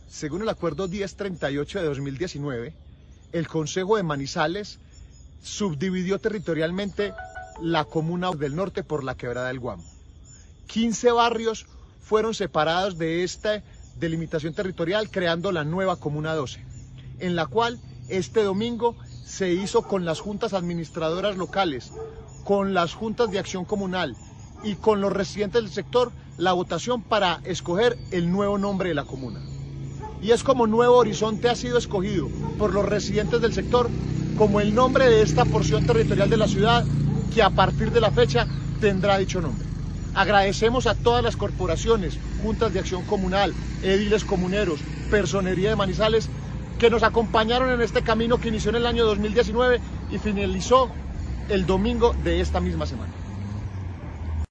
Según el acuerdo 1038 de 2019, el Consejo de Manizales subdividió territorialmente la comuna del norte por la Quebrada del Guamo. 15 barrios fueron separados de esta delimitación territorial, creando la nueva Comuna 12, en la cual este domingo se hizo con las juntas administradoras locales, con las juntas de acción comunal y con los residentes del sector la votación para escoger el nuevo nombre de la comuna. Y es como Nuevo Horizonte ha sido escogido por los residentes del sector como el nombre de esta porción territorial de la ciudad, que a partir de la fecha tendrá dicho nombre. Agradecemos a todas las corporaciones, juntas de acción comunal, ediles comuneros, personería de Manizales, que nos acompañaron en este camino que inició en el año 2019 y finalizó el domingo de esta misma semana.